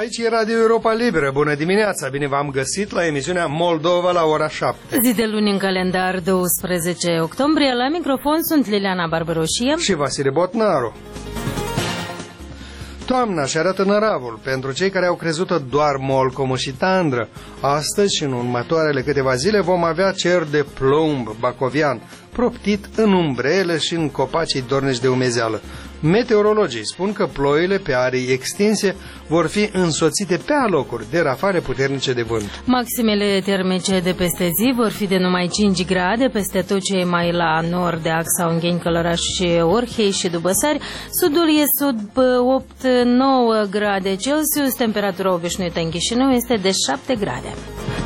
Aici e Radio Europa Liberă. Bună dimineața! Bine v-am găsit la emisiunea Moldova la ora 7. Zi de luni în calendar, 12 octombrie. La microfon sunt Liliana Barbaroșie și Vasile Botnaru. Toamna și arată năravul pentru cei care au crezut doar molcomul și tandră. Astăzi și în următoarele câteva zile vom avea cer de plumb bacovian, proptit în umbrele și în copacii dornești de umezeală. Meteorologii spun că ploile pe arii extinse vor fi însoțite pe alocuri de rafale puternice de vânt. Maximele termice de peste zi vor fi de numai 5 grade peste tot ce e mai la nord de Axa, Ungheni, Călăraș și Orhei și Dubăsari. Sudul e sub 8-9 grade Celsius, temperatura obișnuită în Chișinău este de 7 grade.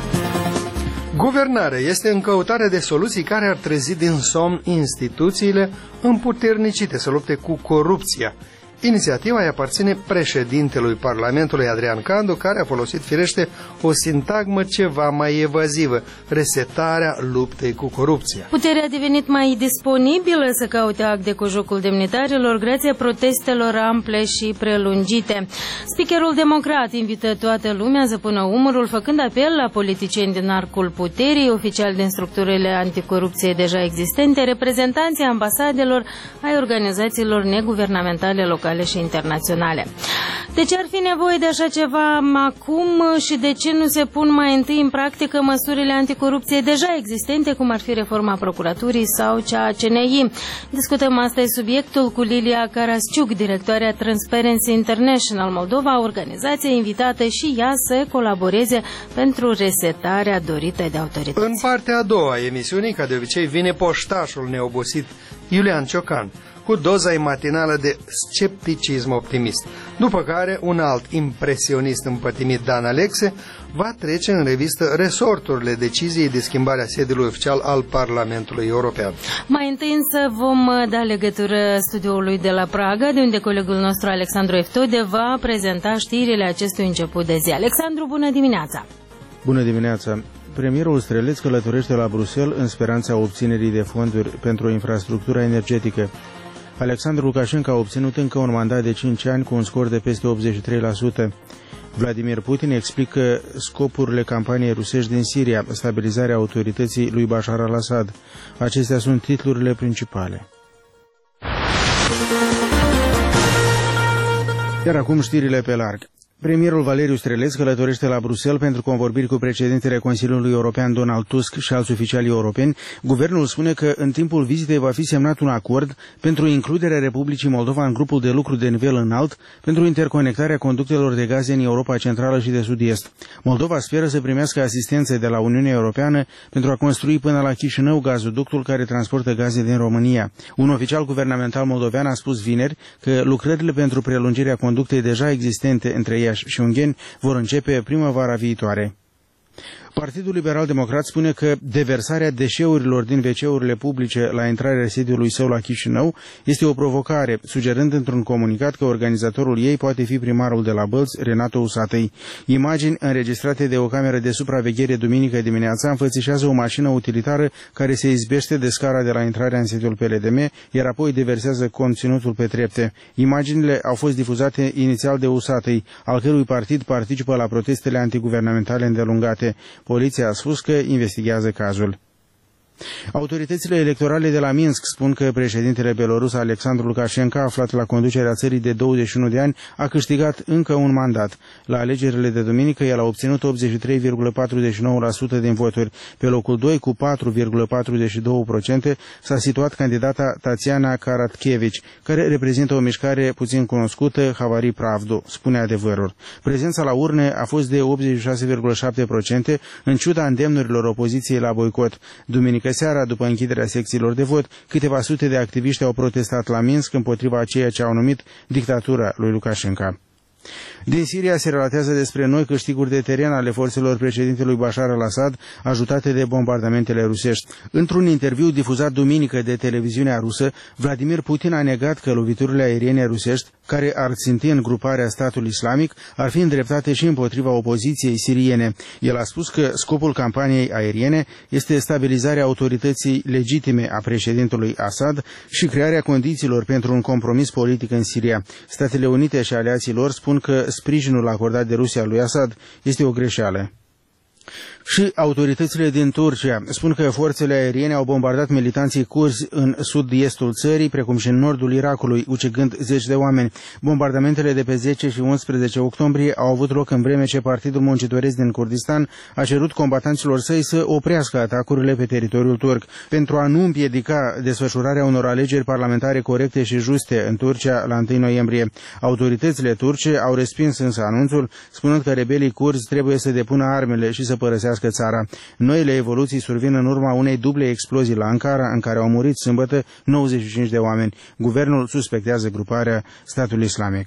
Guvernarea este în căutare de soluții care ar trezi din somn instituțiile împuternicite să lupte cu corupția. Inițiativa îi aparține președintelui Parlamentului Adrian Candu, care a folosit firește o sintagmă ceva mai evazivă: resetarea luptei cu corupția. Puterea a devenit mai disponibilă să caute acte cu jocul demnitarilor grație protestelor ample și prelungite. Speakerul democrat invită toată lumea să pună umărul, făcând apel la politicieni din arcul puterii, oficiali din structurile anticorupție deja existente, reprezentanții ambasadelor, ai organizațiilor neguvernamentale locale și internaționale. De ce ar fi nevoie de așa ceva acum și de ce nu se pun mai întâi în practică măsurile anticorupție deja existente, cum ar fi reforma procuraturii sau cea a CNI? Discutăm astăzi subiectul cu Lilia Carasciuc, directoarea Transparency International Moldova, organizație invitată și ea să colaboreze pentru resetarea dorită de autorități. În partea a doua a emisiunii, ca de obicei, vine poștașul neobosit Iulian Ciocan cu doza matinală de scepticism optimist, după care un alt impresionist împătimit, Dan Alexe, va trece în revistă resorturile deciziei de schimbare a sediului oficial al Parlamentului European. Mai întâi însă vom da legătură studioului de la Praga, de unde colegul nostru Alexandru Eftode va prezenta știrile acestui început de zi. Alexandru, bună dimineața! Bună dimineața! Premierul Streleț călătorește la Bruxelles în speranța obținerii de fonduri pentru infrastructura energetică. Alexandru Lukashenko a obținut încă un mandat de 5 ani cu un scor de peste 83%. Vladimir Putin explică scopurile campaniei rusești din Siria, stabilizarea autorității lui Bashar al-Assad. Acestea sunt titlurile principale. Iar acum știrile pe larg. Premierul Valeriu Streleț călătorește la Bruxelles pentru convorbiri cu președintele Consiliului European Donald Tusk și alți oficiali europeni. Guvernul spune că în timpul vizitei va fi semnat un acord pentru includerea Republicii Moldova în grupul de lucru de nivel înalt pentru interconectarea conductelor de gaze în Europa Centrală și de Sud-Est. Moldova speră să primească asistențe de la Uniunea Europeană pentru a construi până la Chișinău gazoductul care transportă gaze din România. Un oficial guvernamental moldovean a spus vineri că lucrările pentru prelungirea conductei deja existente între Iași și Ungheni vor începe primăvara viitoare. Partidul Liberal Democrat spune că deversarea deșeurilor din WC-urile publice la intrarea sediului său la Chișinău este o provocare, sugerând într-un comunicat că organizatorul ei poate fi primarul de la Bălți, Renato Usatăi. Imagini înregistrate de o cameră de supraveghere duminică dimineața înfățișează o mașină utilitară care se izbește de scara de la intrarea în sediul PLDM, iar apoi deversează conținutul pe trepte. Imaginile au fost difuzate inițial de Usatăi, al cărui partid participă la protestele antiguvernamentale îndelungate. Poliția a spus că investigează cazul. Autoritățile electorale de la Minsk spun că președintele belorus Alexandru Lukashenko, aflat la conducerea țării de 21 de ani, a câștigat încă un mandat. La alegerile de duminică, el a obținut 83,49% din voturi. Pe locul 2, cu 4,42%, s-a situat candidata Tatiana Karatkevich, care reprezintă o mișcare puțin cunoscută, Havari Pravdu, spune Adevărul. Prezența la urne a fost de 86,7%, în ciuda îndemnurilor opoziției la boicot. Duminică seara, după închiderea secțiilor de vot, câteva sute de activiști au protestat la Minsk împotriva ceea ce au numit dictatura lui Lukashenko. Din Siria se relatează despre noi câștiguri de teren ale forțelor președintelui Bashar al-Assad, ajutate de bombardamentele rusești. Într-un interviu difuzat duminică de televiziunea rusă, Vladimir Putin a negat că loviturile aeriene rusești, care ar ținti în gruparea statul islamic, ar fi îndreptate și împotriva opoziției siriene. El a spus că scopul campaniei aeriene este stabilizarea autorității legitime a președintelui Assad și crearea condițiilor pentru un compromis politic în Siria. Statele Unite și aliații lor spun spun că sprijinul acordat de Rusia lui Assad este o greșeală. Și autoritățile din Turcia spun că forțele aeriene au bombardat militanții curzi în sud-estul țării, precum și în nordul Irakului, ucigând 10 de oameni. Bombardamentele de pe 10 și 11 octombrie au avut loc în vreme ce Partidul Muncitoresc din Kurdistan a cerut combatanților săi să oprească atacurile pe teritoriul turc. Pentru a nu împiedica desfășurarea unor alegeri parlamentare corecte și juste în Turcia la 1 noiembrie, autoritățile turce au respins însă anunțul, spunând că rebelii curzi trebuie să depună armele și să părăsească țara. Noile evoluții survin în urma unei duble explozii la Ankara, în care au murit sâmbătă 95 de oameni. Guvernul suspectează gruparea Statul Islamic.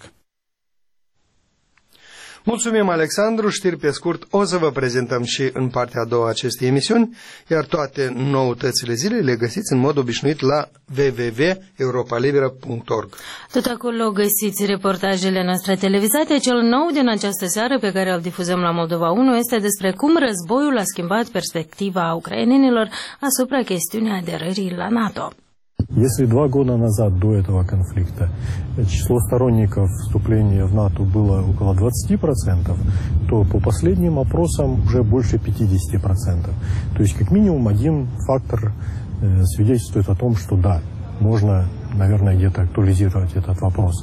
Mulțumim, Alexandru. Știri pe scurt o să vă prezentăm și în partea a doua acestei emisiuni, iar toate noutățile zilei le găsiți în mod obișnuit la www.europalibera.org. Tot acolo găsiți reportajele noastre televizate. Cel nou din această seară, pe care îl difuzăm la Moldova 1, este despre cum războiul a schimbat perspectiva ucrainenilor asupra chestiunii aderării la NATO. Если 2 года назад, до этого конфликта, число сторонников вступления в НАТО было около 20%, то по последним опросам уже больше 50%. То есть как минимум один фактор свидетельствует о том, что да, можно, наверное, где-то актуализировать этот вопрос.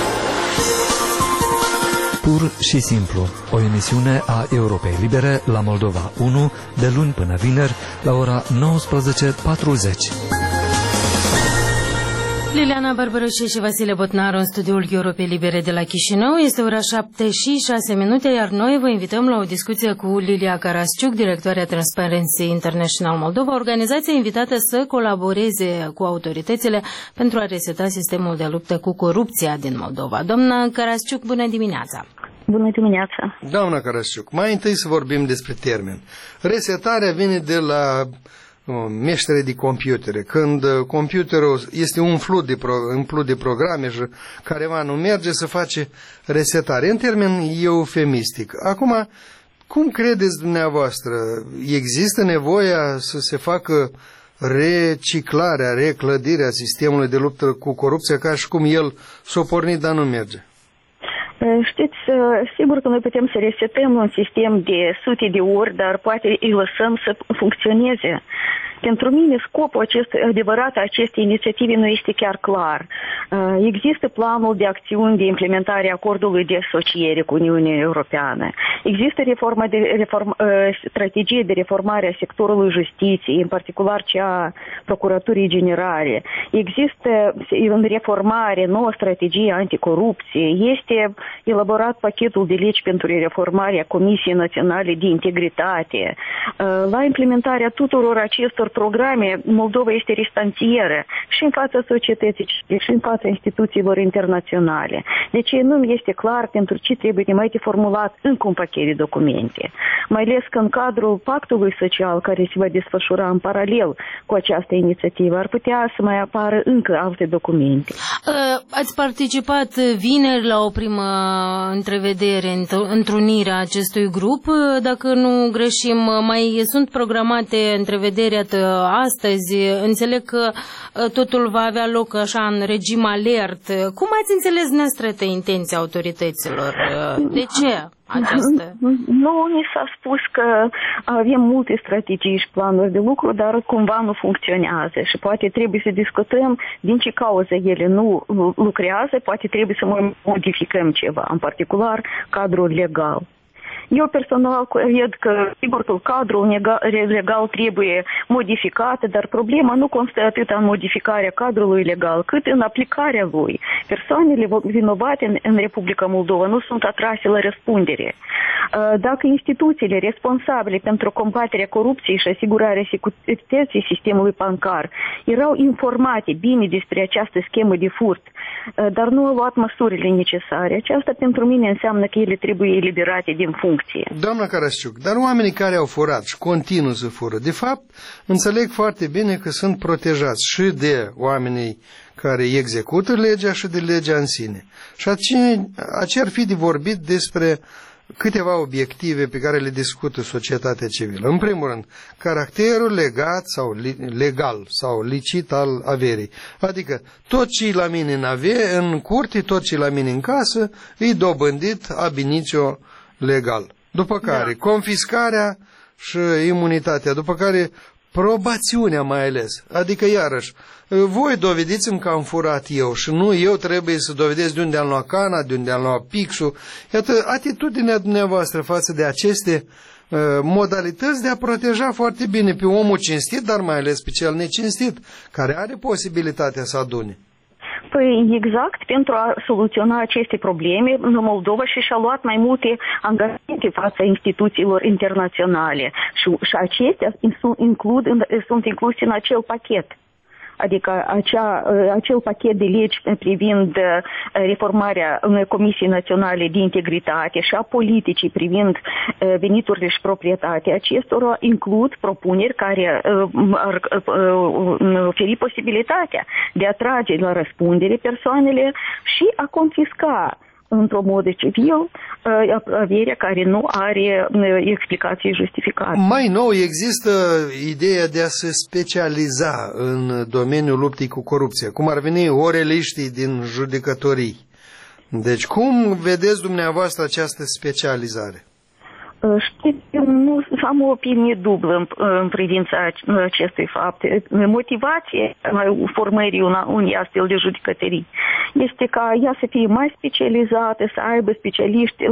Pur și simplu, o emisiune a Europei Libere la Moldova 1, de luni până vineri, la ora 19:40. Liliana Barbărășe și Vasile Botnaru în studioul Europei Libere de la Chișinău. Este ora 7:06, iar noi vă invităm la o discuție cu Lilia Carasciuc, directoarea Transparency International Moldova, organizația invitată să colaboreze cu autoritățile pentru a reseta sistemul de luptă cu corupția din Moldova. Doamna Carasciuc, bună dimineața! Bună dimineața! Doamna Carasciuc, mai întâi să vorbim despre termen. Resetarea vine de la meștere de computere. Când computerul este umplut de programe și careva nu merge, să face resetare. În termen eufemistic. Acum, cum credeți dumneavoastră? Există nevoia să se facă reciclarea, reclădirea sistemului de luptă cu corupția, ca și cum el s-a pornit, dar nu merge? Știți, sigur că noi putem să resetăm un sistem de sute de ori, dar poate îi lăsăm să funcționeze. Pentru mine scopul adevărat a acestei inițiative nu este chiar clar. Există planul de acțiuni de implementare a acordului de asociere cu Uniunea Europeană. Există strategie de reformare a sectorului justiției, în particular cea a Procuraturii Generale. Există în reformare nouă strategie anticorupție. Este elaborat pachetul de legi pentru reformarea Comisiei Naționale de Integritate. La implementarea tuturor acestor programe, Moldova este restantieră și în fața societății, și în fața instituțiilor internaționale. Deci nu este clar pentru ce trebuie de mai formulat încă un pachet de documente. Mai ales că în cadrul pactului social care se va desfășura în paralel cu această inițiativă ar putea să mai apară încă alte documente. Ați participat vineri la o primă întrevedere, întrunirea acestui grup. Dacă nu greșim, mai sunt programate întrevederi astăzi. Înțeleg că totul va avea loc așa în regim alert. Cum ați înțeles dumneavoastră intenția autorităților? De ce această? Nu, ni s-a spus că avem multe strategii și planuri de lucru, dar cumva nu funcționează și poate trebuie să discutăm din ce cauză ele nu lucrează, poate trebuie să modificăm ceva, în particular cadrul legal. Eu personal cred că, sigur, că cadrul legal trebuie modificat, dar problema nu constă atât în modificarea cadrului legal, cât în aplicarea lui. Persoanele vinovate în Republica Moldova nu sunt atrase la răspundere. Dacă instituțiile responsabile pentru combaterea corupției și asigurarea securității sistemului bancar erau informate bine despre această schemă de furt, dar nu au luat măsurile necesare, aceasta pentru mine înseamnă că ele trebuie eliberate din funcție. Doamna Carasciuc, dar oamenii care au furat și continuă să fură, de fapt, înțeleg foarte bine că sunt protejați și de oamenii care execută legea și de legea în sine. Și aceea ar fi de vorbit despre câteva obiective pe care le discută societatea civilă. În primul rând, caracterul legal sau licit al averii. Adică tot ce la mine în curte, tot ce la mine în casă, e dobândit ab initio legal. După care confiscarea și imunitatea, după care probațiunea mai ales. Adică iarăși, voi dovediți-mi că am furat eu și nu eu trebuie să dovedesc de unde am luat cana, de unde am luat pixul. Iată, atitudinea dumneavoastră față de aceste modalități de a proteja foarte bine pe omul cinstit, dar mai ales pe cel necinstit, care are posibilitatea să adune. Păi exact, pentru a soluționa aceste probleme, Moldova și-a luat mai multe angajamente față instituțiilor internaționale și acestea sunt incluse în acel pachet. Adică acel pachet de legi privind reformarea Comisiei Naționale de Integritate și a politicii privind veniturile și proprietatea acestora includ propuneri care ar oferi posibilitatea de a trage la răspundere persoanele și a confisca într-un mod civil averea care nu are explicații justificate. Mai nou există ideea de a se specializa în domeniul luptei cu corupția, cum ar veni oreliștii din judecătorii. Deci cum vedeți dumneavoastră această specializare? Știți, nu am o opinie dublă în privința acestui fapt. Motivația formării unei astfel de judecătorii este ca ea să fie mai specializată, să aibă specialiști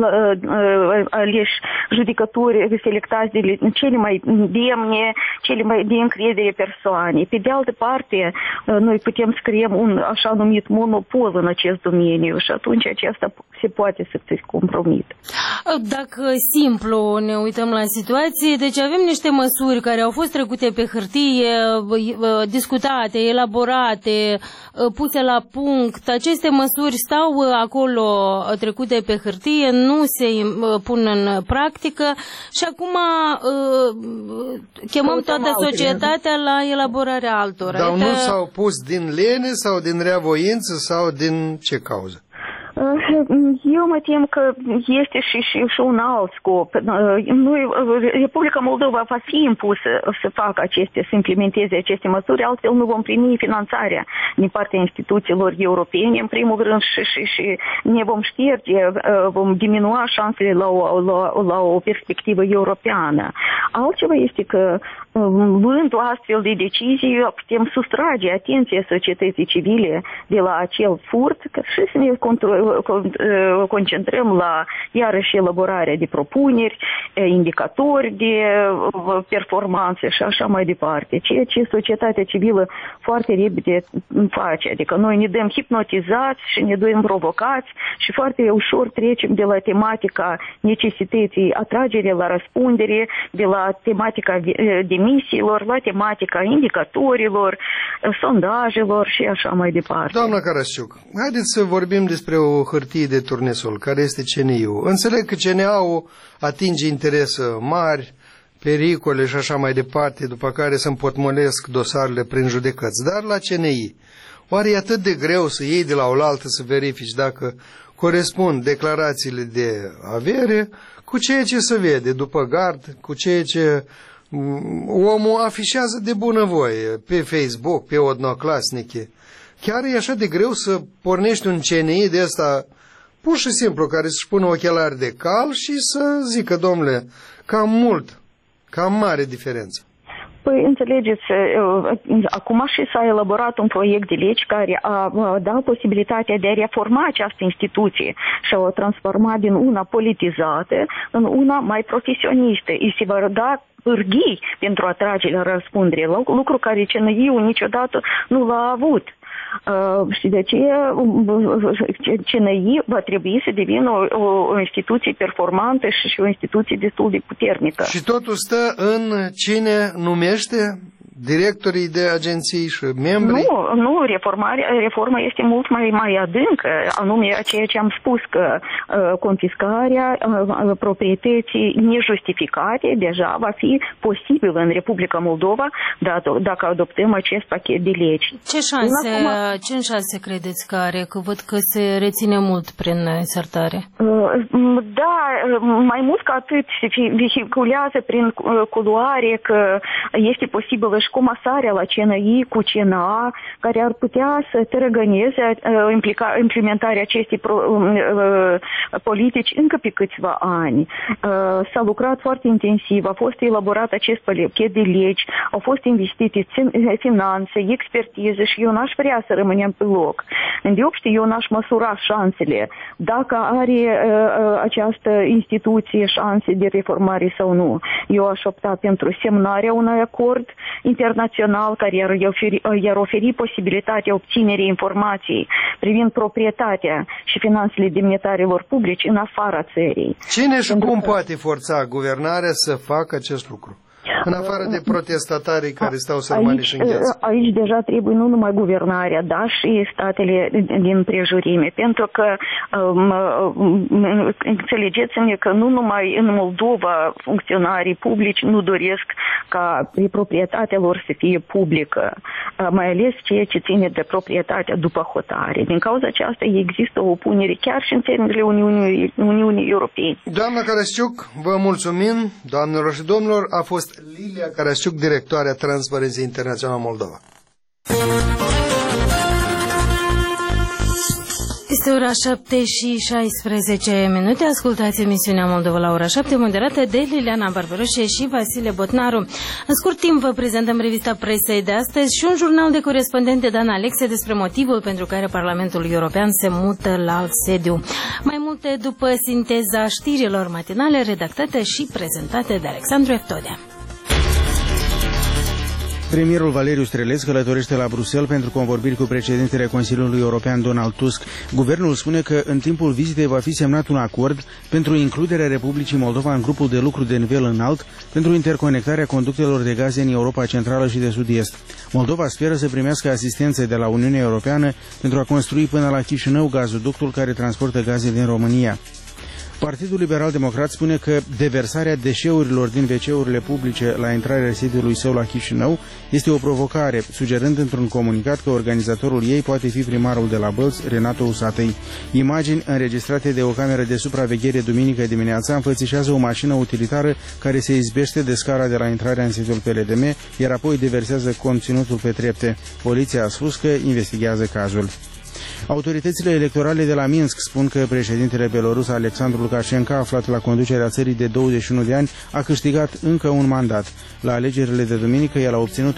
aleși judecători selectați de cele mai demne, cele mai de încredere persoane. Pe de altă parte, noi putem să creăm un așa numit monopol în acest domeniu și atunci aceasta se poate să se compromită. Dacă simplu ne uităm la situație, deci avem niște măsuri care au fost trecute pe hârtie, discutate, elaborate, puse la punct. Aceste măsuri stau acolo trecute pe hârtie, nu se pun în practică și acum chemăm toată societatea la elaborarea altora. Dar nu s-au pus din lene sau din reavoință sau din ce cauză? Eu mă tem că este și un alt scop. Republica Moldova va fi impusă să facă să implementeze aceste măsuri, altfel nu vom primi finanțarea din partea instituțiilor europene, în primul rând, și ne vom șterge, vom diminua șansele la o perspectivă europeană. Altceva este că, luând o astfel de decizie, putem sustrage atenția societății civile de la acel furt și să ne concentrăm la iarăși elaborarea de propuneri, indicatori de performanțe și așa mai departe. Ceea ce societatea civilă foarte repede face. Adică noi ne dăm hipnotizați și ne dăm provocați și foarte ușor trecem de la tematica necesității atragerii la răspundere, de la tematica demisiilor, la tematica indicatorilor, sondajelor și așa mai departe. Doamna Carasciuc, haideți să vorbim despre o hârtie de turnesol, care este CNI-ul. Înțeleg că CNA-ul atinge interese mari, pericole și așa mai departe, după care se împotmolesc dosarele prin judecăți. Dar la CNI, oare e atât de greu să iei de la oaltă să verifici dacă corespund declarațiile de avere cu ceea ce se vede după gard, cu ceea ce omul afișează de bunăvoie pe Facebook, pe odnoclasnice? Chiar e așa de greu să pornești un CNI de ăsta pur și simplu, care să-și pună ochelari de cal și să zică, domnule, cam mare diferență. Păi, înțelegeți, acum și s-a elaborat un proiect de lege care a dat posibilitatea de a reforma această instituție și a o transforma din una politizată în una mai profesionistă. Și se va da pârghii pentru a trage la răspundere, lucru care CNI-ul niciodată nu l-a avut. Și de aceea CNI va trebui să devină o instituție performantă și o instituție destul de puternică. Și totul stă în cine numește directorii de agenții și membrii? Nu, reforma este mult mai adâncă, anume ceea ce am spus, că confiscarea proprietății nejustificate deja va fi posibil în Republica Moldova dacă adoptăm acest pachet de legi. Ce șanse credeți că are? Că văd că se reține mult prin insertare. Da, mai mult ca atât se vehiculează prin culoare că este posibilă și comasarea la CNI cu CNA, care ar putea să tărăgăneze implementarea acestei politici încă pe câțiva ani. S-a lucrat foarte intensiv, a fost elaborat acest pachet de legi, au fost investite finanțe, expertiză și eu n-aș vrea să rămânem pe loc. Îndeopște eu n-aș măsura șansele, dacă are această instituție șanse de reformare sau nu. Eu aș opta pentru semnarea unui acord internațional care i-ar oferi posibilitatea obținerii informației privind proprietatea și finanțele demnitarilor publici în afara țării. Cine și cum poate forța guvernarea să facă acest lucru? În afară de protestatarii care stau sărmani și îngheață. Aici deja trebuie nu numai guvernarea, dar și statele din prejurime, pentru că înțelegeți-ne că nu numai în Moldova funcționarii publici nu doresc ca proprietatea lor să fie publică, mai ales ceea ce ține de proprietatea după hotare. Din cauza aceasta există o opunere chiar și în țările Uniunii Europene. Doamna Carasciuc, vă mulțumim, doamnelor și domnilor, a fost Lilia Carasciuc, directoarea Transparency International Moldova. Este ora 7:16. Ascultați emisiunea Moldova la ora 7, moderată de Liliana Barbaroșe și Vasile Botnaru. În scurt timp vă prezentăm revista presei de astăzi și un jurnal de corespondent de Dan Alexe despre motivul pentru care Parlamentul European se mută la alt sediu. Mai multe după sinteza știrilor matinale redactate și prezentate de Alexandru Eftodea. Premierul Valeriu Strelesc călătorește la Bruxelles pentru convorbiri cu președintele Consiliului European Donald Tusk. Guvernul spune că în timpul vizitei va fi semnat un acord pentru includerea Republicii Moldova în grupul de lucru de nivel înalt pentru interconectarea conductelor de gaze în Europa Centrală și de Sud-Est. Moldova speră să primească asistență de la Uniunea Europeană pentru a construi până la Chișinău gazoductul care transportă gaze din România. Partidul Liberal-Democrat spune că deversarea deșeurilor din WC-urile publice la intrarea sediului său la Chișinău este o provocare, sugerând într-un comunicat că organizatorul ei poate fi primarul de la Bălți, Renato Usatăi. Imagini înregistrate de o cameră de supraveghere duminică dimineața înfățișează o mașină utilitară care se izbește de scara de la intrarea în sediul PLDM, iar apoi deversează conținutul pe trepte. Poliția a spus că investigează cazul. Autoritățile electorale de la Minsk spun că președintele belorus Alexandru Lukashenko, aflat la conducerea țării de 21 de ani, a câștigat încă un mandat. La alegerile de duminică, el a obținut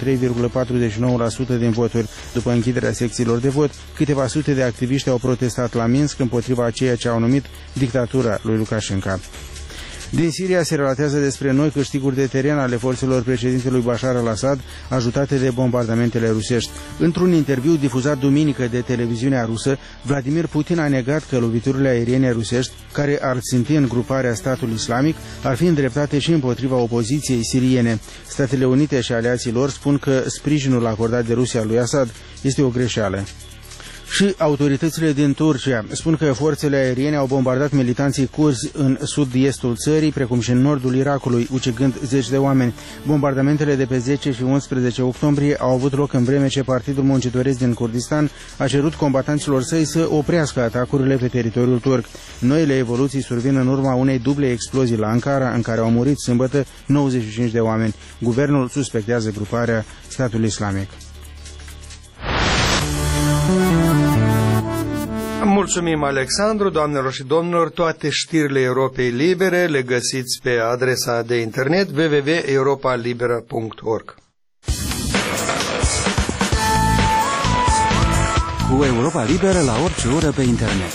83,49% din voturi. După închiderea secțiilor de vot, câteva sute de activiști au protestat la Minsk împotriva ceea ce au numit dictatura lui Lukashenko. Din Siria se relatează despre noi câștiguri de teren ale forțelor președintelui Bashar al-Assad, ajutate de bombardamentele rusești. Într-un interviu difuzat duminică de televiziunea rusă, Vladimir Putin a negat că loviturile aeriene rusești, care ar ținti în gruparea Statul Islamic, ar fi îndreptate și împotriva opoziției siriene. Statele Unite și aliații lor spun că sprijinul acordat de Rusia lui Assad este o greșeală. Și autoritățile din Turcia spun că forțele aeriene au bombardat militanții curzi în sud-estul țării, precum și în nordul Irakului, ucigând zeci de oameni. Bombardamentele de pe 10 și 11 octombrie au avut loc în vreme ce Partidul Muncitoresc din Kurdistan a cerut combatanților săi să oprească atacurile pe teritoriul turc. Noile evoluții survin în urma unei duble explozii la Ankara, în care au murit sâmbătă 95 de oameni. Guvernul suspectează gruparea Statul Islamic. Mulțumim, Alexandru, doamnelor și domnilor. Toate știrile Europei Libere le găsiți pe adresa de internet www.europalibera.org. Cu Europa Liberă la orice oră pe internet.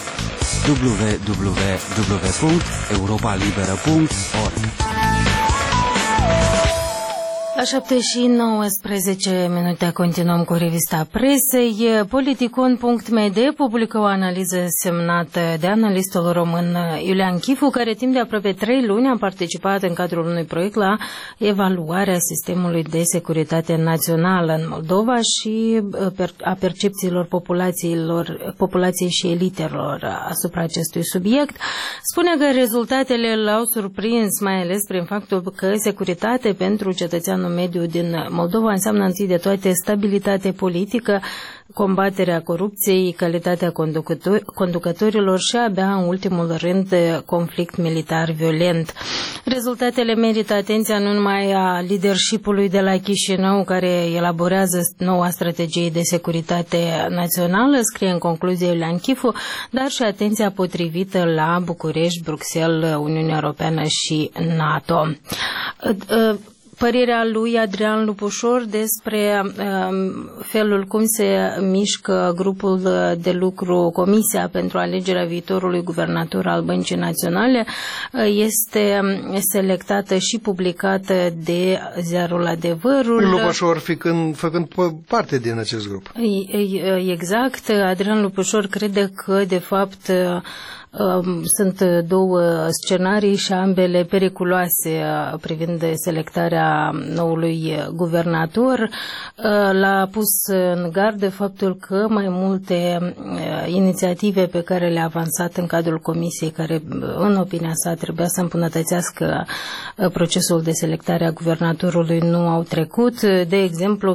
www.europalibera.org. 7:19 continuăm cu revista presei. Politicon.md publică o analiză semnată de analistul român Iulian Chifu, care timp de aproape 3 luni a participat în cadrul unui proiect la evaluarea sistemului de securitate națională în Moldova și a percepțiilor populației și elitelor asupra acestui subiect. Spune că rezultatele l-au surprins, mai ales prin faptul că securitate pentru cetățeanul mediu din Moldova înseamnă întâi de toate stabilitate politică, combaterea corupției, calitatea conducătorilor și abia în ultimul rând conflict militar violent. Rezultatele merită atenția nu numai a leadership-ului de la Chișinău, care elaborează noua strategie de securitate națională, scrie în concluzie Iulian Chifu, dar și atenția potrivită la București, Bruxelles, Uniunea Europeană și NATO. Părerea lui Adrian Lupușor despre felul cum se mișcă grupul de lucru, Comisia pentru alegerea viitorului guvernator al Băncii Naționale, este selectată și publicată de ziarul Adevărul. Lupușor făcând parte din acest grup. Exact. Adrian Lupușor crede că, de fapt, sunt două scenarii și ambele periculoase privind selectarea noului guvernator. L-a pus în gardă faptul că mai multe inițiative pe care le-a avansat în cadrul comisiei, care în opinia sa trebuia să îmbunătățească procesul de selectare a guvernatorului, nu au trecut. De exemplu,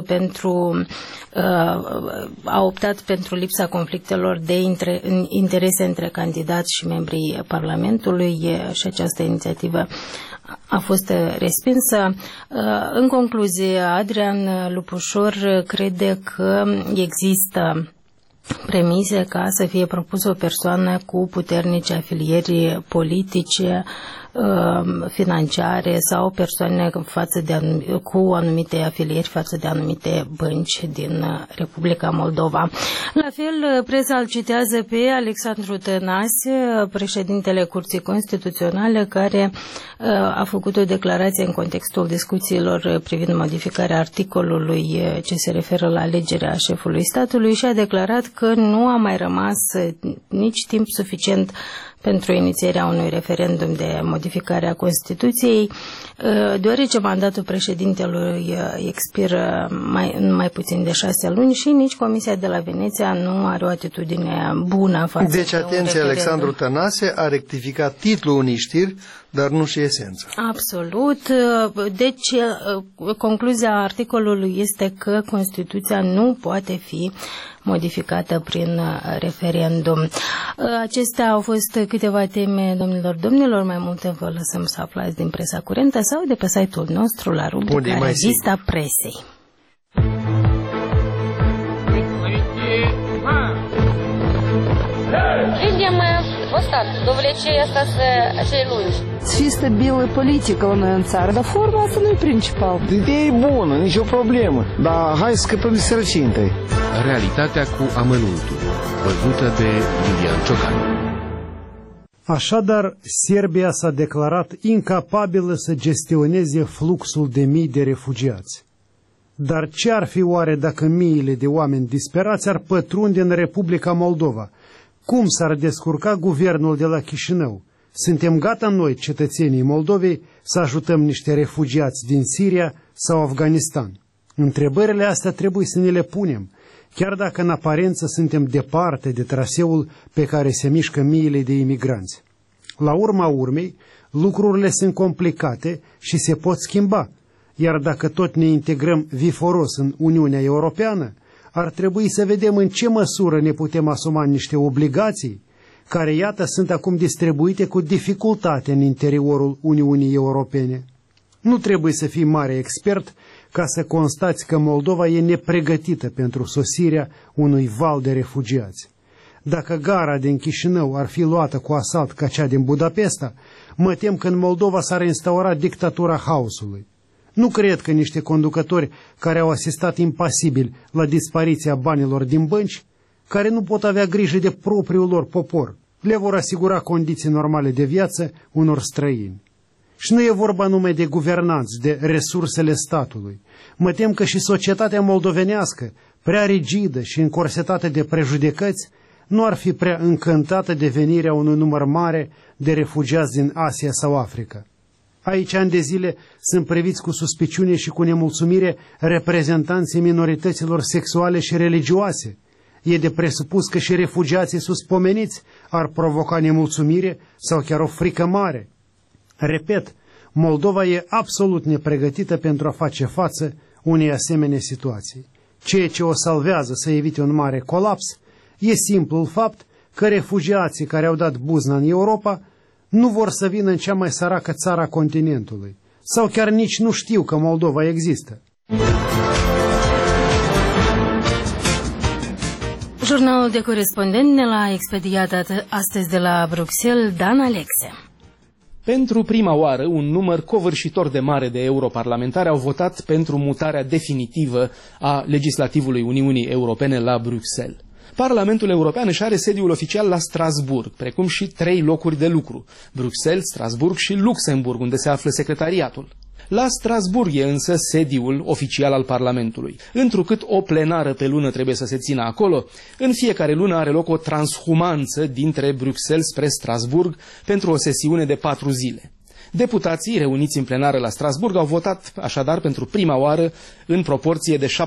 a optat pentru lipsa conflictelor de interese între candidați și membrii Parlamentului și această inițiativă a fost respinsă. În concluzie, Adrian Lupușor crede că există premise ca să fie propusă o persoană cu puternice afilieri politice, financiare sau persoane cu anumite afilieri față de anumite bănci din Republica Moldova. La fel, presa îl citează pe Alexandru Tănase, președintele Curții Constituționale, care a făcut o declarație în contextul discuțiilor privind modificarea articolului ce se referă la alegerea șefului statului și a declarat că nu a mai rămas nici timp suficient pentru inițierea unui referendum de modificare a Constituției, deoarece mandatul președintelui expiră în mai puțin de 6 luni și nici Comisia de la Veneția nu are o atitudine bună față Deci, atenție, Alexandru Tănase a rectificat titlul unei știri, dar nu și esența. Absolut. Deci, concluzia articolului este că Constituția nu poate fi modificată prin referendum. Acestea au fost câteva teme, domnilor, mai multe vă lăsăm să aflați din presa curentă sau de pe site-ul nostru la rubrica Revista Presei. Людям достатньо довлече остаться cei lungi. Чисто белая политика у нас țară, dar forma asta nu e principal. Ideea e bună, nicio problemă, dar hai să scăpăm de sărăcie întâi. Realitatea cu amănuntul, văzută de Lilian Ciocan. Așadar, Serbia s-a declarat incapabilă să gestioneze fluxul de mii de refugiați. Dar ce ar fi oare dacă miile de oameni disperați ar pătrunde în Republica Moldova? Cum s-ar descurca guvernul de la Chișinău? Suntem gata noi, cetățenii Moldovei, să ajutăm niște refugiați din Siria sau Afganistan? Întrebările astea trebuie să ne le punem, chiar dacă în aparență suntem departe de traseul pe care se mișcă miile de imigranți. La urma urmei, lucrurile sunt complicate și se pot schimba, iar dacă tot ne integrăm viforos în Uniunea Europeană, ar trebui să vedem în ce măsură ne putem asuma niște obligații care, iată, sunt acum distribuite cu dificultate în interiorul Uniunii Europene. Nu trebuie să fii mare expert ca să constați că Moldova e nepregătită pentru sosirea unui val de refugiați. Dacă gara din Chișinău ar fi luată cu asalt ca cea din Budapesta, mă tem că în Moldova s-ar instaura dictatura haosului. Nu cred că niște conducători care au asistat impasibil la dispariția banilor din bănci, care nu pot avea grijă de propriul lor popor, le vor asigura condiții normale de viață unor străini. Și nu e vorba numai de guvernanți, de resursele statului. Mă tem că și societatea moldovenească, prea rigidă și încorsetată de prejudecăți, nu ar fi prea încântată de venirea unui număr mare de refugiați din Asia sau Africa. Aici, ani de zile, sunt priviți cu suspiciune și cu nemulțumire reprezentanții minorităților sexuale și religioase. E de presupus că și refugiații suspomeniți ar provoca nemulțumire sau chiar o frică mare. Repet, Moldova e absolut nepregătită pentru a face față unei asemenea situații. Ceea ce o salvează să evite un mare colaps e simplul fapt că refugiații care au dat buzna în Europa nu vor să vină în cea mai săracă țară a continentului, sau chiar nici nu știu că Moldova există. Jurnalul de corespondent ne l-a expediat astăzi de la Bruxelles, Dan Alexe. Pentru prima oară, un număr covârșitor de mare de europarlamentari au votat pentru mutarea definitivă a legislativului Uniunii Europene la Bruxelles. Parlamentul European își are sediul oficial la Strasbourg, precum și 3 locuri de lucru: Bruxelles, Strasbourg și Luxemburg, unde se află secretariatul. La Strasbourg e însă sediul oficial al Parlamentului. Întrucât o plenară pe lună trebuie să se țină acolo, în fiecare lună are loc o transhumanță dintre Bruxelles spre Strasbourg pentru o sesiune de 4 zile. Deputații reuniți în plenară la Strasbourg au votat așadar pentru prima oară în proporție de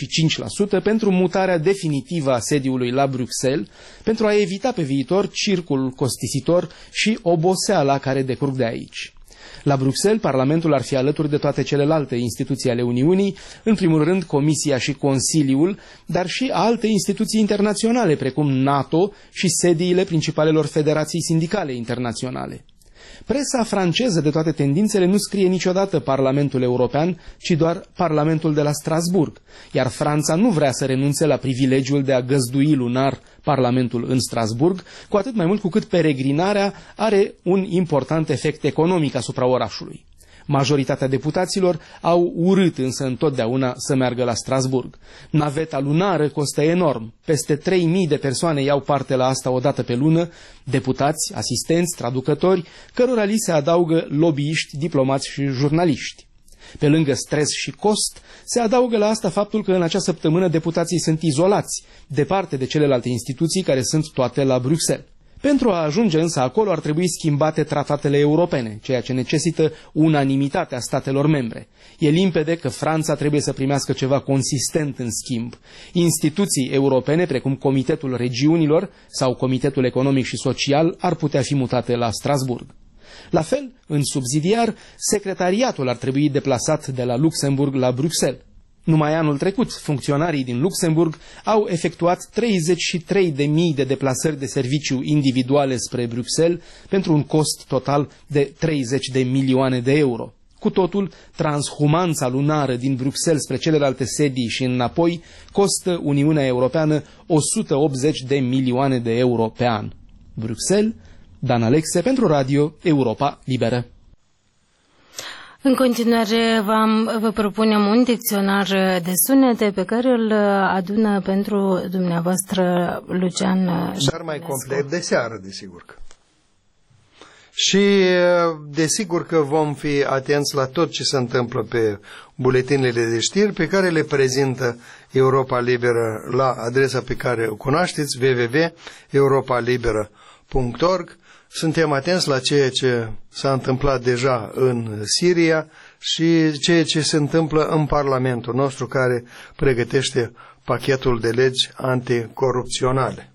75% pentru mutarea definitivă a sediului la Bruxelles, pentru a evita pe viitor circul costisitor și oboseala care decurg de aici. La Bruxelles, Parlamentul ar fi alături de toate celelalte instituții ale Uniunii, în primul rând Comisia și Consiliul, dar și alte instituții internaționale, precum NATO și sediile principalelor federații sindicale internaționale. Presa franceză de toate tendințele nu scrie niciodată Parlamentul European, ci doar Parlamentul de la Strasbourg, iar Franța nu vrea să renunțe la privilegiul de a găzdui lunar Parlamentul în Strasbourg, cu atât mai mult cu cât peregrinarea are un important efect economic asupra orașului. Majoritatea deputaților au urât însă întotdeauna să meargă la Strasbourg. Naveta lunară costă enorm. Peste 3.000 de persoane iau parte la asta o dată pe lună, deputați, asistenți, traducători, cărora li se adaugă lobbyiști, diplomați și jurnaliști. Pe lângă stres și cost, se adaugă la asta faptul că în acea săptămână deputații sunt izolați, departe de celelalte instituții care sunt toate la Bruxelles. Pentru a ajunge însă acolo ar trebui schimbate tratatele europene, ceea ce necesită unanimitatea statelor membre. E limpede că Franța trebuie să primească ceva consistent în schimb. Instituții europene, precum Comitetul Regiunilor sau Comitetul Economic și Social, ar putea fi mutate la Strasbourg. La fel, în subsidiar, secretariatul ar trebui deplasat de la Luxemburg la Bruxelles. Numai anul trecut, funcționarii din Luxemburg au efectuat 33.000 de deplasări de serviciu individuale spre Bruxelles pentru un cost total de 30 de milioane de euro. Cu totul, transhumanța lunară din Bruxelles spre celelalte sedii și înapoi costă Uniunea Europeană 180 de milioane de euro pe an. Bruxelles, Dan Alexe pentru Radio Europa Liberă. În continuare vă propunem un dicționar de sunete pe care îl adună pentru dumneavoastră Lucian Șapulescu. Dar mai complet de seară, desigur. Și desigur că vom fi atenți la tot ce se întâmplă pe buletinele de știri pe care le prezintă Europa Liberă la adresa pe care o cunoașteți, www.europalibera.org. Suntem atenți la ceea ce s-a întâmplat deja în Siria și ceea ce se întâmplă în Parlamentul nostru, care pregătește pachetul de legi anticorupționale.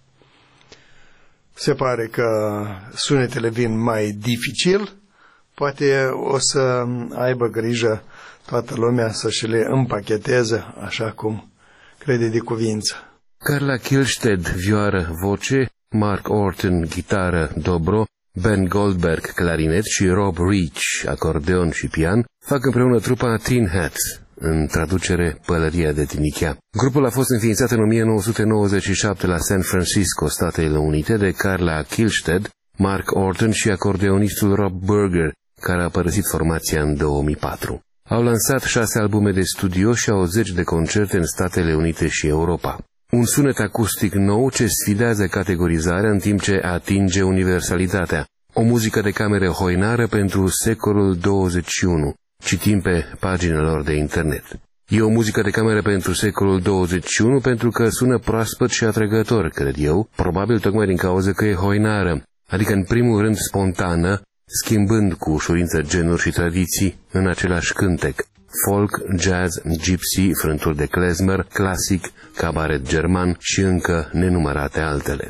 Se pare că sunetele vin mai dificil, poate o să aibă grijă toată lumea să și le împacheteze așa cum crede de cuvință. Carla Kihlstedt, vioară, voce, Mark Orton, gitară, dobro, Ben Goldberg, clarinet și Rob Reach, acordeon și pian, fac împreună trupa Tin Hat, în traducere Pălăria de Tinichea. Grupul a fost înființat în 1997 la San Francisco, Statele Unite, de Carla Kihlstedt, Mark Orton și acordeonistul Rob Berger, care a părăsit formația în 2004. Au lansat 6 albume de studio și au 10 de concerte în Statele Unite și Europa. Un sunet acustic nou ce sfidează categorizarea în timp ce atinge universalitatea. o muzică de cameră hoinară pentru secolul 21. Citim pe paginile lor de internet. E o muzică de cameră pentru secolul 21 pentru că sună proaspăt și atrăgător, cred eu, probabil tocmai din cauza că e hoinară, adică în primul rând spontană, schimbând cu ușurință genuri și tradiții în același cântec. Folk, jazz, gypsy, frânturi de klezmer, clasic, cabaret german și încă nenumărate altele.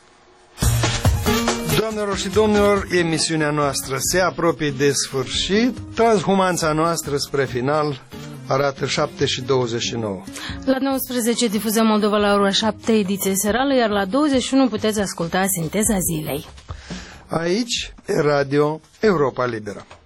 Doamnelor și domnilor, emisiunea noastră se apropie de sfârșit. Transhumanța noastră spre final arată 7:29. La 19 difuzăm Moldova la ora 7, ediție serală, iar la 21 puteți asculta Sinteza Zilei. Aici, Radio Europa Liberă.